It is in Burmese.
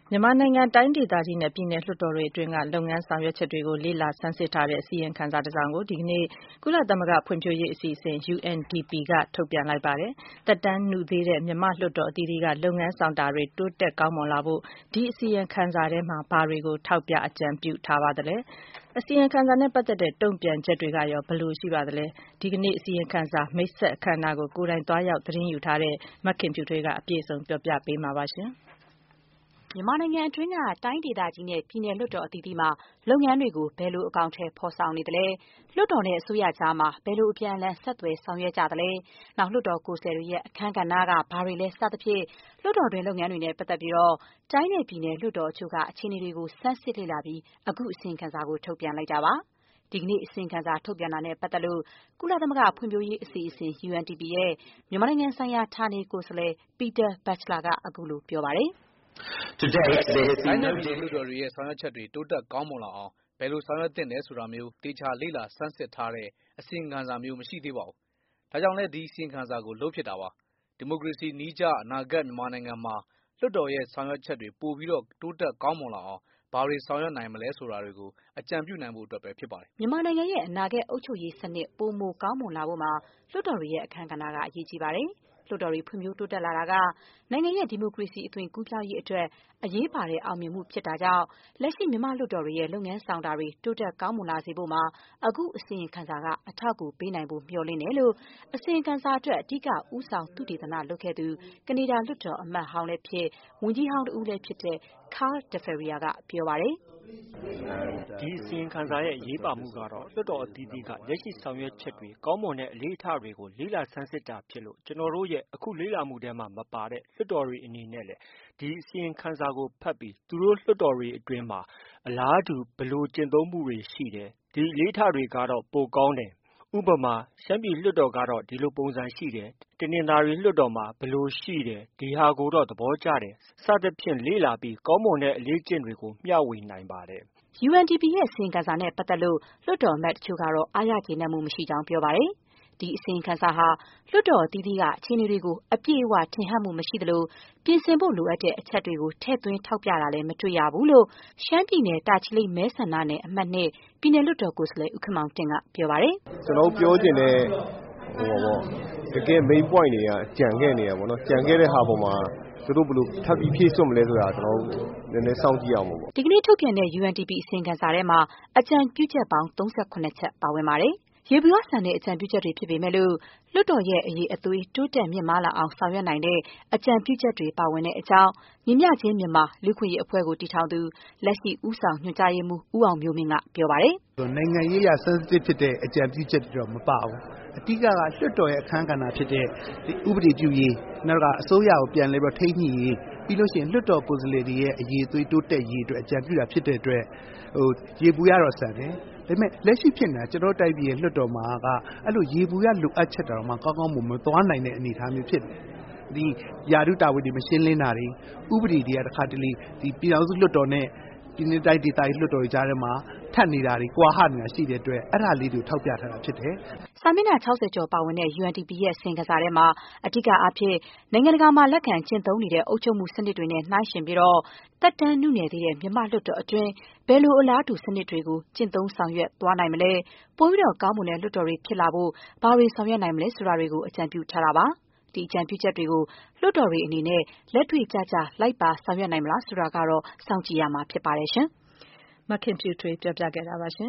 မြန်မာနိုင်ငံတိုင်းဒေသကြီးနဲ့ပြည်နယ်လွှတ်တော်တွေအတွင်းကလုပ်ငန်းဆောင်ရွက်ချက်တွေကိုလေ့လာဆန်းစစ်ထားတဲ့အစီရင်ခံစာတစ်စောင်ကိုဒီကနေ့ကုလသမဂ္ဂဖွံ့ဖြိုးရေးအစီအစဉ် UNDP ကထုတ်ပြန်လိုက်ပါတယ်။သက်တမ်းနုသေးတဲ့မြန်မာလွှတ်တော်အသီးသီးကလုပ်ငန်းဆောင်တာတွေတိုးတက်ကောင်းမွန်လာဖို့ဒီအစီရင်ခံစာထဲမှာဘာတွေကိုထောက်ပြအကြံပြုထားပါသလဲ။အစီရင်ခံစာနဲ့ပတ်သက်တဲ့တုံ့ပြန်ချက်တွေကရောဘယ်လိုရှိပါသလဲ။ဒီကနေ့အစီရင်ခံစာမိတ်ဆက်အခမ်းအနားကိုကိုယ်တိုင်သွားရောက်သတင်းယူထားတဲ့မခင်ဖြူထွေးကအပြည့်အစုံပြောပြပေးမှာပါရှင်။မြန်မာနိုင်ငံအတွင်းကတိုင်းဒေသကြီးနဲ့ပြည်နယ်လွှတ်တော်အသီးသီးမှာလုပ်ငန်းတွေကိုဘယ်လိုအကောင့်ထဲဖော်ဆောင်နေသလဲလွှတ်တော်နဲ့အစိုးရကြားမှာဘယ်လိုအပြန်အလှန်ဆက်သွယ်ဆောင်ရွက်ကြသလဲနောက်လွှတ်တော်ကိုယ်စားလှယ်တွေရဲ့အခမ်းကဏ္ဍကဘာတွေလဲစသဖြင့်လွှတ်တော်တွင်လုပ်ငန်းတွေနဲ့ပတ်သက်ပြီးတော့တိုင်းနဲ့ပြည်နယ်လွှတ်တော်အချို့ကအခြေအနေတွေကိုစမ်းစစ်လေ့လာပြီးအခုအစီရင်ခံစာကိုထုတ်ပြန်လိုက်တာပါဒီကနေ့အစီရင်ခံစာထုတ်ပြန်တာနဲ့ပတ်သက်လို့ကုလသမဂ္ဂဖွံ့ဖြိုးရေးအစီအစဉ် UNDP ရဲ့မြန်မာနိုင်ငံဆိုင်ရာဌာနေကိုယ်စားလှယ် Peter Batchelor ကအခုလိုပြောပါတယ်တိုင်းနဲ့ပြည်နယ်လွှတ်တော်တွေရဲ့ဆောင်ရွက်ချက်တွေတိုးတက်ကောင်းမွန်လာအောင်ဘယ်လိုဆောင်ရွက်သင့်တယ်ဆိုတာမျိုးတေချာလေ့လာဆန်းစစ်ထားတဲ့အစီရင်ခံစာမျိုးမရှိသေးပါဘူး။ဒါကြောင့်လည်းဒီအစီရင်ခံစာကိုလုပ်ဖြစ်တာပါ။ဒီမိုကရေစီနည်းကျအနာဂတ်မြန်မာနိုင်ငံမှာလွှတ်တော်ရဲ့ဆောင်ရွက်ချက်တွေပိုပြီးတော့တိုးတက်ကောင်းမွန်လာအောင်ဘာတွေဆောင်ရွက်နိုင်မလဲဆိုတာတွေကိုအကြံပြုနိုင်ဖို့အတွက်ပဲဖြစ်ပါတယ်။မြန်မာနိုင်ငံရဲ့အနာဂတ်အုပ်ချုပ်ရေးစနစ်ပိုမိုကောင်းမွန်လာဖို့မှာလွှတ်တော်တွေရဲ့အခမ်းကဏ္ဍကအရေးကြီးပါတယ်။လွှတ်တော်တွေဖွံ့ဖြိုးတိုးတက်လာတာကနိုင်ငံရဲ့ဒီမိုကရေစီအသွင်ကူးပြောင်းရေးအတွက်အရေးပါတဲ့အောင်မြင်မှုဖြစ်တာကြောင့်လက်ရှိမြန်မာလွှတ်တော်တွေရဲ့လုပ်ငန်းဆောင်တာတွေတိုးတက်ကောင်းမွန်လာစေဖို့မှာအခုအစီရင်ခံစာကအထောက်အကူပေးနိုင်ဖို့မျှော်လင့်တယ်လို့အစီရင်ခံစာအတွက်အဓိကဦးဆောင်သုတေသနလုပ်ခဲ့သူကနေဒါလွှတ်တော်အမတ်ဟောင်းလည်းဖြစ်ဝန်ကြီးဟောင်းတဦးလည်းဖြစ်တဲ့ Carl DeFerrier ကပြောပါတယ်ဒီအစီရင်ခံစာရဲ့အရေးပါမှုကတော့လွှတ်တော်အသီးသီးကလက်ရှိဆောင်ရွက်ချက်တွေကောင်းမွန်တဲ့အလေးအထားတွေကိုလေ့လာဆန်းစစ်တာဖြစ်လို့ကျွန်တော်တို့ရဲ့အခုလေ့လာမှုထဲမှာမပါတဲ့လွှတ်တော်တွေအနေနဲ့လည်းဒီအစီရင်ခံစာကိုဖတ်ပြီးသူတို့လွှတ်တော်တွေအတွင်းမှာအလားတူဘယ်လိုကျင့်သုံးမှုတွေရှိတယ်ဒီအလေးအထားတွေကတော့ပိုကောင်းတယ်ဥပမာရှမ်းပြည်လွှတ်တော်ကတော့ဒီလိုပုံစံရှိတယ်တနင်္သာရီလွှတ်တော်မှာဘယ်လိုရှိတယ်ဒီဟာကိုတော့သဘောကျတယ်စသဖြင့်လေ့လာပြီးကောင်းမွန်တဲ့အလေးကျင့်တွေကိုမျှဝေနိုင်ပါတယ် UNDP ရဲ့အစီရင်ခံစာနဲ့ပတ်သက်လို့လွှတ်တော်အမတ်တချို့ကတော့အားရကျေနပ်မှုမရှိကြောင်းပြောပါတယ်။ဒီအစီရင်ခံစာဟာလွှတ်တော်အသီးသီးကအခြေအနေတွေကိုအပြည့်အဝထင်ဟပ်မှုမရှိသလိုပြင်ဆင်ဖို့လိုအပ်တဲ့အချက်တွေကိုထည့်သွင်းထောက်ပြတာလည်းမတွေ့ရဘူးလို့ရှမ်းပြည်နယ်တာချီလိတ်မဲဆန္ဒနယ်အမှတ် ပြည်နယ်လွှတ်တော်ကိုယ်စားလှယ်ဦးခင်မောင်တင်ကပြောပါတယ်။ကျွန်တော်ပြောချင်တဲ့တကယ် main point တွေကကြံခဲ့နေတာပေါ့နော်။ကြံခဲ့တဲ့ဟာပေါ်မှာသူတို့ဘယ်လိုထပ်ပြီးဖြည့်စွတ်မလဲဆိုတာကျွန်တော်နည်းနည်းစောင့်ကြည့်အောင်ပေါ့။ဒီကနေ့ထုတ်ပြန်တဲ့ UNDP အစီရင်ခံစာထဲမှာအကြံပြုချက်ပေါင်း38ချက်ပါဝင်ပါတယ်။ရေဘူးရဆန်တဲ့အကြံပြုချက်တွေဖြစ်ပေမဲ့လို့လွှတ်တော်ရဲ့အရေးအသွေးတိုးတက်မြင့်မားလာအောင်ဆောင်ရွက်နိုင်တဲ့အကြံပြုချက်တွေပါဝင်တဲ့အကြောင်းညီမျှခြင်းမြန်မာလူ့ခွင့်ရေးအဖွဲ့ကိုတည်ထောင်သူလက်ရှိဦးဆောင်ညွှန်ကြားရေးမှူးဦးအောင်မျိုးမင်းကပြောပါတယ်။နိုင်ငံရေးရာ sensitive ဖြစ်တဲ့အကြံပြုချက်တွေတော့မပါဘူး။အဓိကကလွှတ်တော်ရဲ့အခမ်းကဏ္ဍဖြစ်တဲ့ဥပဒေပြုရေးနောက်ကအစိုးရကိုပြန်လဲပြီးထိန်းညှိရေးပြီးလို့ရှိရင်လွှတ်တော်ကိုယ်စားလှယ်တွေရဲ့အရေးအသွေးတိုးတက်ရေးအတွက်အကြံပြုတာဖြစ်တဲ့အတွက်ရေဘူးရတော့ဆန်တယ်။ဒါပေမဲ့လက်ရှိဖြစ်နေတာကျွန်တော်တိုက်ပြည်ရဲ့လွှတ်တော်မှာကအဲ့လိုရေဘူးရလိုအပ်ချက်တော်မှာကောင်းကောင်းမသွားနိုင်တဲ့အနေအထားမျိုးဖြစ်တယ်။ဒီယာတုတာဝန်တွေမရှင်းလင်းတာတွေဥပဒေတွေကတစ်ခါတလေဒီပြည်အောင်စုလွှတ်တော်နဲ့ဒီနေ့တိုက်ဒေသကြီးလွှတ်တော်ကြားထဲမှာထပ်နေတာတွေကွာဟနေတာရှိတဲ့အတွက်အဲ့ဒါလေးတွေထောက်ပြထားတာဖြစ်တယ်။စာမျက်နှာ60ကျော်ပါဝင်တဲ့ UNDP ရဲ့အစီရင်ခံစာထဲမှာအဓိကအားဖြင့်နိုင်ငံတကာမှာလက်ခံကျင့်သုံးနေတဲ့အုပ်ချုပ်မှုစနစ်တွေနဲ့နှိုင်းယှဉ်ပြီးတော့သက်တမ်းနုနယ်သေးတဲ့မြန်မာလွှတ်တော်အတွင်းဘယ်လိုအလားတူစနစ်တွေကိုကျင့်သုံးဆောင်ရွက်သွားနိုင်မလဲပိုပြီးတော့ကောင်းမွန်တဲ့လွှတ်တော်တွေဖြစ်လာဖို့ဘာတွေဆောင်ရွက်နိုင်မလဲဆိုတာတွေကိုအကြံပြုထားတာပါ။ဒီအကြံပြုချက်တွေကိုလွှတ်တော်တွေအနေနဲ့လက်တွေ့ကျကျလိုက်ပါဆောင်ရွက်နိုင်မလားဆိုတာကတော့စောင့်ကြည့်ရမှာဖြစ်ပါတယ်ရှင်။မခင်ဖြူထွေးပြောပြခဲ့တာပါရှင်